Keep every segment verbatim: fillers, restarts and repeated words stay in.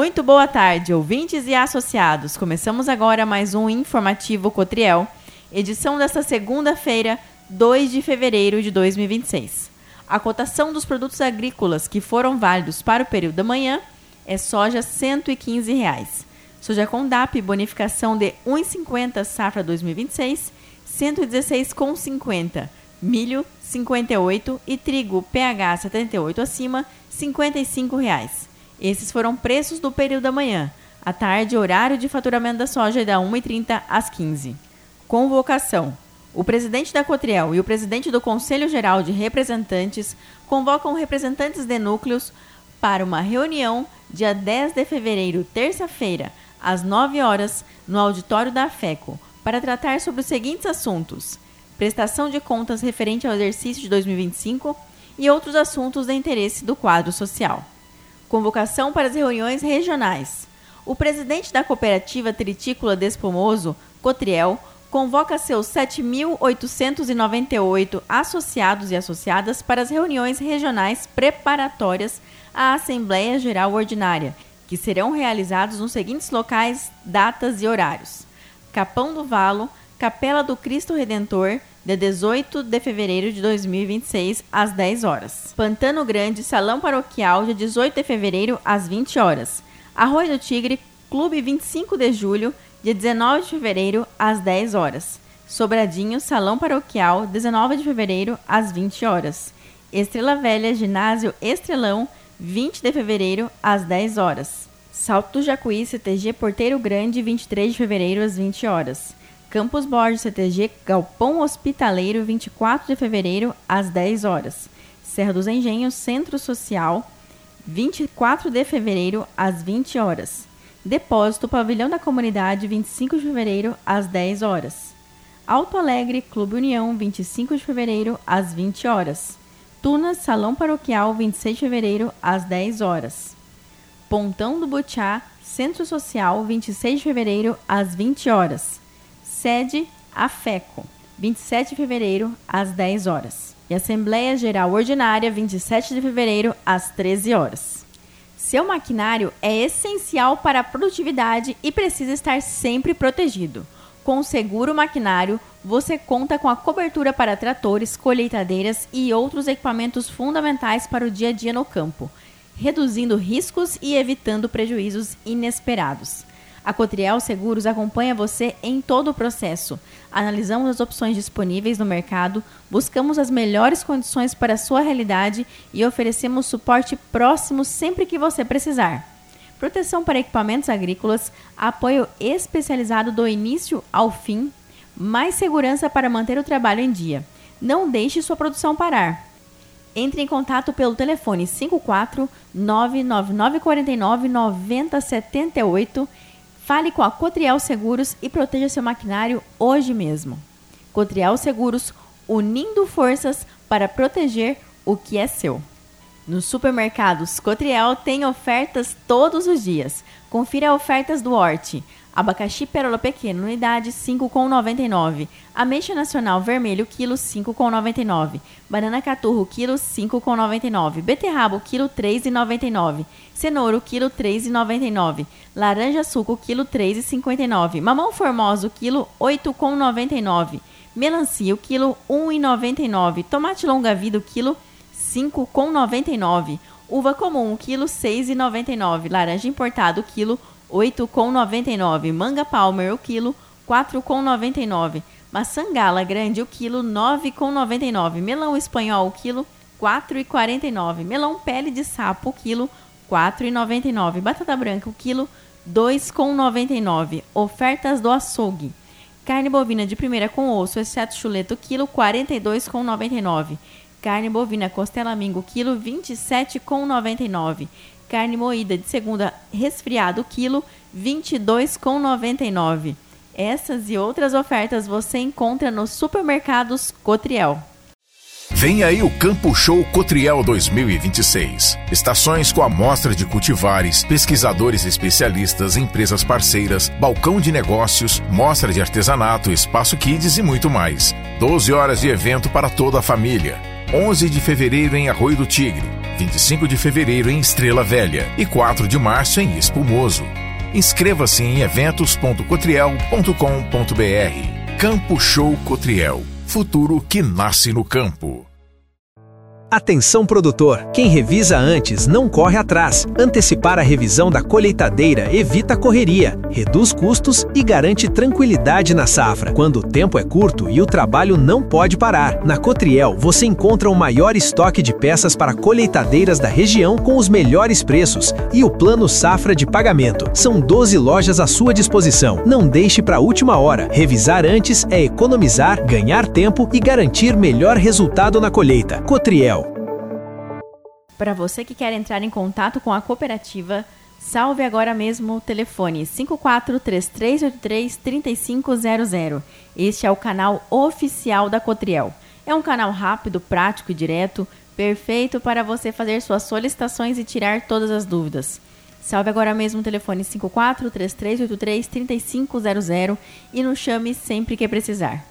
Muito boa tarde, ouvintes e associados. Começamos agora mais um Informativo Cotriel, edição desta segunda-feira, dois de fevereiro de dois mil e vinte e seis. A cotação dos produtos agrícolas que foram válidos para o período da manhã é soja cento e quinze reais. Soja Condap, bonificação de um real e cinquenta safra dois mil e vinte e seis, cento e dezesseis reais e cinquenta centavos. Milho, cinquenta e oito e trigo P H setenta e oito acima, cinquenta e cinco reais. Esses foram preços do período da manhã. À tarde, horário de faturamento da soja é da uma e trinta às quinze. Convocação. O presidente da Cotriel e o presidente do Conselho Geral de Representantes convocam representantes de núcleos para uma reunião dia dez de fevereiro, terça-feira, às nove horas, no auditório da AFECO, para tratar sobre os seguintes assuntos: prestação de contas referente ao exercício de dois mil e vinte e cinco e outros assuntos de interesse do quadro social. Convocação para as reuniões regionais. O presidente da Cooperativa Tritícola de Espumoso, Cotriel, convoca seus sete mil oitocentos e noventa e oito associados e associadas para as reuniões regionais preparatórias à Assembleia Geral Ordinária, que serão realizados nos seguintes locais, datas e horários: Capão do Valo, Capela do Cristo Redentor, de dezoito de fevereiro de dois mil e vinte e seis, às dez horas. Pantano Grande, Salão Paroquial, de dezoito de fevereiro, às vinte horas. Arroio do Tigre, Clube vinte e cinco de julho, de dezenove de fevereiro, às dez horas. Sobradinho, Salão Paroquial, dezenove de fevereiro, às vinte horas. Estrela Velha, Ginásio Estrelão, vinte de fevereiro, às dez horas. Salto do Jacuí, C T G Porteiro Grande, vinte e três de fevereiro, às vinte horas. Campos Borges, C T G Galpão Hospitaleiro, vinte e quatro de fevereiro, às dez horas. Serra dos Engenhos, Centro Social, vinte e quatro de fevereiro, às vinte horas. Depósito Pavilhão da Comunidade, vinte e cinco de fevereiro, às dez horas. Alto Alegre, Clube União, vinte e cinco de fevereiro, às vinte horas. Tunas, Salão Paroquial, vinte e seis de fevereiro, às dez horas. Pontão do Butiá, Centro Social, vinte e seis de fevereiro, às vinte horas. Sede AFECO, vinte e sete de fevereiro, às dez horas. E Assembleia Geral Ordinária, vinte e sete de fevereiro, às treze horas. Seu maquinário é essencial para a produtividade e precisa estar sempre protegido. Com o Seguro Maquinário, você conta com a cobertura para tratores, colheitadeiras e outros equipamentos fundamentais para o dia a dia no campo, reduzindo riscos e evitando prejuízos inesperados. A Cotriel Seguros acompanha você em todo o processo. Analisamos as opções disponíveis no mercado, buscamos as melhores condições para a sua realidade e oferecemos suporte próximo sempre que você precisar. Proteção para equipamentos agrícolas, apoio especializado do início ao fim, mais segurança para manter o trabalho em dia. Não deixe sua produção parar. Entre em contato pelo telefone cinco quatro nove nove nove quatro nove nove zero sete oito. Fale com a Cotriel Seguros e proteja seu maquinário hoje mesmo. Cotriel Seguros, unindo forças para proteger o que é seu. Nos supermercados Cotriel tem ofertas todos os dias. Confira ofertas do Horti. Abacaxi Pérola Pequeno, unidade cinco reais e noventa e nove centavos. Ameixa Nacional Vermelho, quilo cinco reais e noventa e nove centavos. Banana Caturro, quilo cinco reais e noventa e nove centavos. Beterraba, quilo três reais e noventa e nove centavos. Cenoura, quilo três reais e noventa e nove centavos. Laranja Suco, quilo três reais e cinquenta e nove centavos. Mamão Formoso, quilo oito reais e noventa e nove centavos. Melancia, quilo um real e noventa e nove centavos. Tomate Longa Vida, quilo cinco reais e noventa e nove centavos. Uva Comum, quilo seis reais e noventa e nove centavos. Laranja Importado, quilo oito reais e noventa e nove centavos. Manga Palmer, o quilo quatro reais e noventa e nove centavos. Maçã Gala Grande, o quilo nove reais e noventa e nove centavos. Melão Espanhol, o quilo quatro reais e quarenta e nove centavos. Melão Pele de Sapo, o quilo quatro reais e noventa e nove centavos. Batata Branca, o quilo dois reais e noventa e nove centavos. Ofertas do açougue. Carne bovina de primeira com osso, exceto chuleta, o quilo quarenta e dois reais e noventa e nove centavos. Carne bovina Costela Mingo, quilo vinte e sete reais e noventa e nove centavos. Carne moída de segunda resfriado, quilo vinte e dois reais e noventa e nove centavos. Essas e outras ofertas você encontra nos supermercados Cotriel. Vem aí o Campo Show Cotriel dois mil e vinte e seis. Estações com amostra de cultivares, pesquisadores especialistas, empresas parceiras, balcão de negócios, mostra de artesanato, espaço kids e muito mais. doze horas de evento para toda a família. onze de fevereiro em Arroio do Tigre. vinte e cinco de fevereiro em Estrela Velha e quatro de março em Espumoso. Inscreva-se em eventos ponto cotriel ponto com ponto br. Campo Show Cotriel. Futuro que nasce no campo. Atenção produtor, quem revisa antes não corre atrás. Antecipar a revisão da colheitadeira evita correria, reduz custos e garante tranquilidade na safra, quando o tempo é curto e o trabalho não pode parar. Na Cotriel você encontra o maior estoque de peças para colheitadeiras da região com os melhores preços e o plano safra de pagamento. São doze lojas à sua disposição. Não deixe para a última hora. Revisar antes é economizar, ganhar tempo e garantir melhor resultado na colheita. Cotriel. Para você que quer entrar em contato com a cooperativa, salve agora mesmo o telefone cinco quatro três três oito três três cinco zero zero. Este é o canal oficial da Cotriel. É um canal rápido, prático e direto, perfeito para você fazer suas solicitações e tirar todas as dúvidas. Salve agora mesmo o telefone cinco quatro três três oito três três cinco zero zero e nos chame sempre que precisar.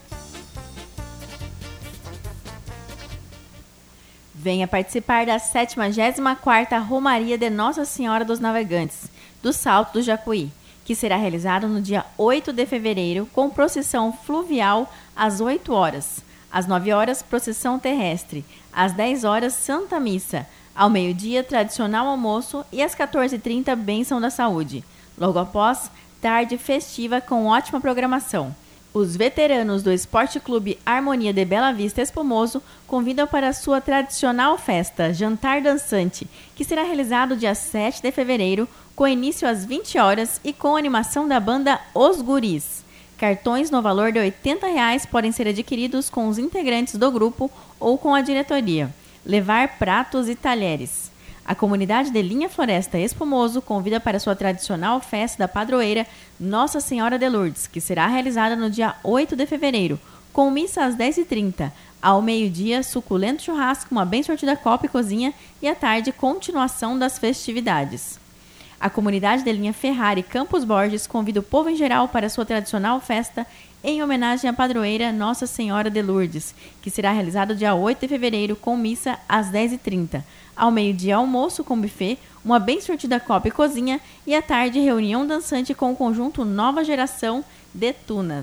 Venha participar da setenta e quarta Romaria de Nossa Senhora dos Navegantes, do Salto do Jacuí, que será realizado no dia oito de fevereiro, com procissão fluvial às oito horas. Às nove horas, procissão terrestre. Às dez horas, Santa Missa. Ao meio-dia, tradicional almoço e às quatorze e trinta, bênção da saúde. Logo após, tarde festiva com ótima programação. Os veteranos do Esporte Clube Harmonia de Bela Vista Espumoso convidam para a sua tradicional festa Jantar Dançante, que será realizado dia sete de fevereiro, com início às vinte horas e com animação da banda Os Guris. Cartões no valor de oitenta reais podem ser adquiridos com os integrantes do grupo ou com a diretoria. Levar pratos e talheres. A comunidade de Linha Floresta Espumoso convida para sua tradicional festa da padroeira Nossa Senhora de Lourdes, que será realizada no dia oito de fevereiro, com missa às dez e trinta. Ao meio-dia, suculento churrasco, uma bem sortida copa e cozinha e à tarde, continuação das festividades. A comunidade de Linha Ferrari Campos Borges convida o povo em geral para sua tradicional festa em homenagem à padroeira Nossa Senhora de Lourdes, que será realizado dia oito de fevereiro com missa às dez e trinta. Ao meio-dia, almoço com buffet, uma bem sortida copa e cozinha e à tarde, reunião dançante com o conjunto Nova Geração de Tunas.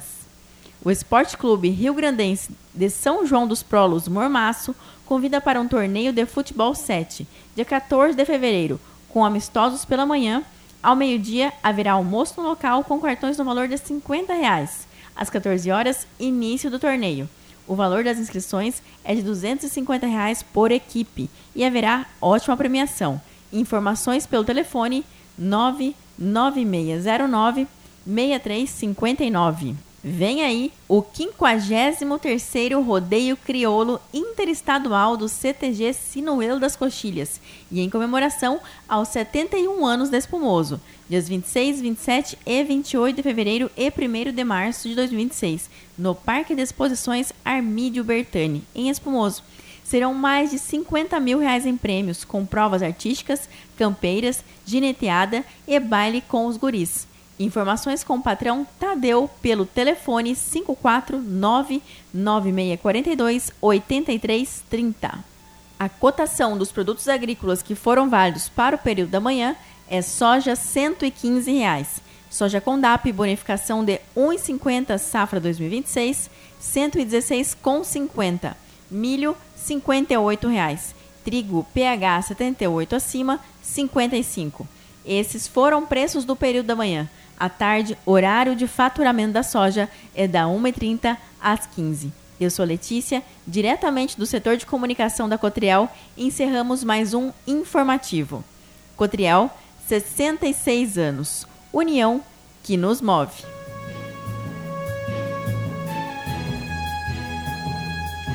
O Esporte Clube Rio Grandense de São João dos Prolos Mormaço convida para um torneio de futebol sete, dia quatorze de fevereiro, com amistosos pela manhã. Ao meio-dia, haverá almoço no local com cartões no valor de cinquenta reais. Às quatorze horas, início do torneio. O valor das inscrições é de duzentos e cinquenta reais por equipe e haverá ótima premiação. Informações pelo telefone nove nove seis zero nove seis três cinco nove. Vem aí o quinquagésimo terceiro Rodeio Crioulo Interestadual do C T G Sinuelo das Coxilhas e em comemoração aos setenta e um anos de Espumoso, dias vinte e seis, vinte e sete e vinte e oito de fevereiro e primeiro de março de dois mil e vinte e seis, no Parque de Exposições Armídio Bertani, em Espumoso. Serão mais de cinquenta mil reais em prêmios, com provas artísticas, campeiras, gineteada e baile com os guris. Informações com o patrão Tadeu pelo telefone cinco quatro nove nove seis quatro dois oito três três zero. A cotação dos produtos agrícolas que foram válidos para o período da manhã é soja cento e quinze reais, soja Condap bonificação de um real e cinquenta centavos safra dois mil e vinte e seis, cento e dezesseis reais e cinquenta centavos, milho cinquenta e oito reais, trigo P H setenta e oito acima cinquenta e cinco. Esses foram preços do período da manhã. À tarde, horário de faturamento da soja é da uma e trinta às quinze. Eu sou Letícia, diretamente do setor de comunicação da Cotriel, e encerramos mais um informativo. Cotriel, sessenta e seis anos. União que nos move.